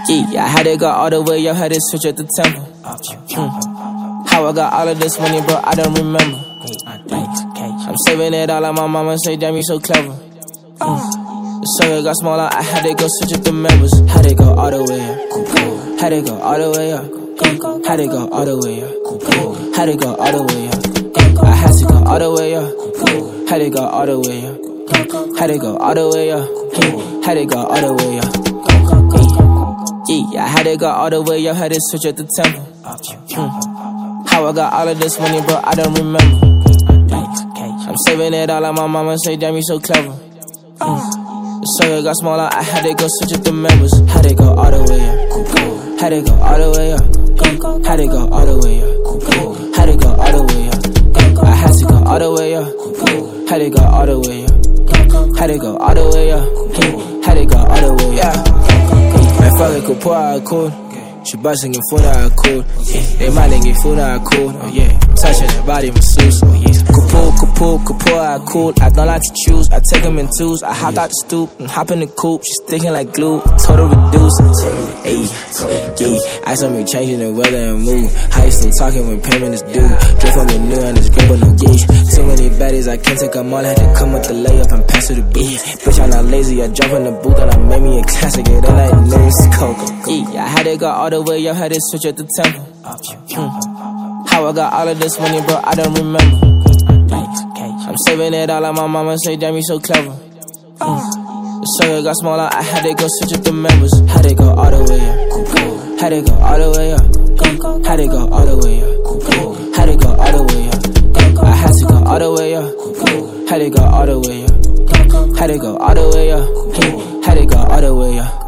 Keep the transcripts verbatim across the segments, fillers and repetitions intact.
Yeah, I had to go all the way, yo, had to switch at the temple. Mm. How I got all of this money, bro, I don't remember. I'm saving it all, like my mama say, damn, you so clever. Mm. The circle got smaller, I had to go switch at the members. Had to go all the way up. Had to go all the way up. Had to go all the way up. Had to go all the way up. I had to go all the way up. Had to go all the way up. Had to go all the way up. Had to go all the way up. Yeah, I had to go all the way up. Had to switch at the temple. Mm. How I got all of this money, bro, I don't remember. I'm saving it all, like my mama say, damn, you so clever. Mm. The circle got smaller, I had to go switch at the members. Had to go all the way up. Had to go all the way up. Had to go all the way up. Had to go all the way up. I had to go all the way up. Had to go all the way up. Had to go all the way up. Had to go all the way up. Man, fuck it, could pour out cool. She busting your foot out cool. They minding your foot out cool. Oh yeah, touching her body masseuse. Oh yeah, could pull, could pull, could pour out cool. I don't like to choose. I take them in twos. I hop out the stoop and hop in the coupe. She's sticking like glue. Total reduce. Ayy, yeah. I saw me changing the weather and mood. How you still talking when payment is due? Drip on me new and it's grip on no gauge. Too many baddies, I can't take them all. I had to come with the layup and pass to the beat. Bitch, I'm not lazy. I jump in the booth and I made me a classic. It ain't like news. Coco. Yeah, I had to go all the way, yo, had to switch at the temple. Mm. How I got all of this money, bro, I don't remember. I'm saving it all, like my mama say, damn, you so clever. Mm. The circle got smaller, I had to go switch at the members. Had to go all the way up. Had to go all the way up. Had to go all the way up. Had to go all the way up. I had to go all the way up. Had to go all the way up. Had to go all the way up. Had to go all the way up.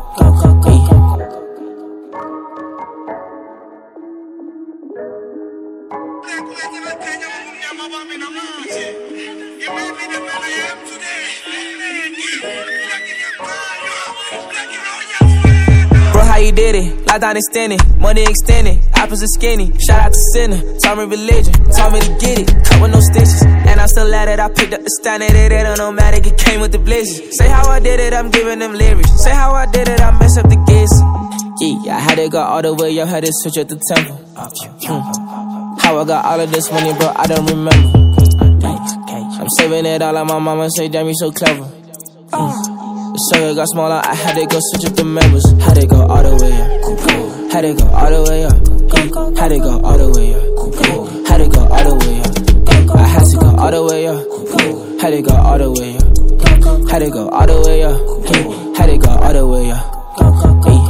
Bro, how you did it? Lockdown extended, money extended, opposite skinny. Shout out to Sinner, taught me religion, taught me to get it, cut with no stitches. And I'm still at it, I picked up the standard, it ain't no matter, it came with the blizzard. Say how I did it, I'm giving them lyrics. Say how I did it, I mess up the gifts. Yeah, I had to go all the way, yo, had to switch at the temple. Mm. How I got all of this money, bro, I don't remember. I'm saving it all, like my mama say, damn, you so clever. Mm. The circle got smaller, I had to go switch at the members. Had to go all the way up. Had to go all the way up. Had to go all the way up. Had to go all the way up. I had to go all the way up. Had to go all the way up. Had to go all the way up. Had to go all the way up.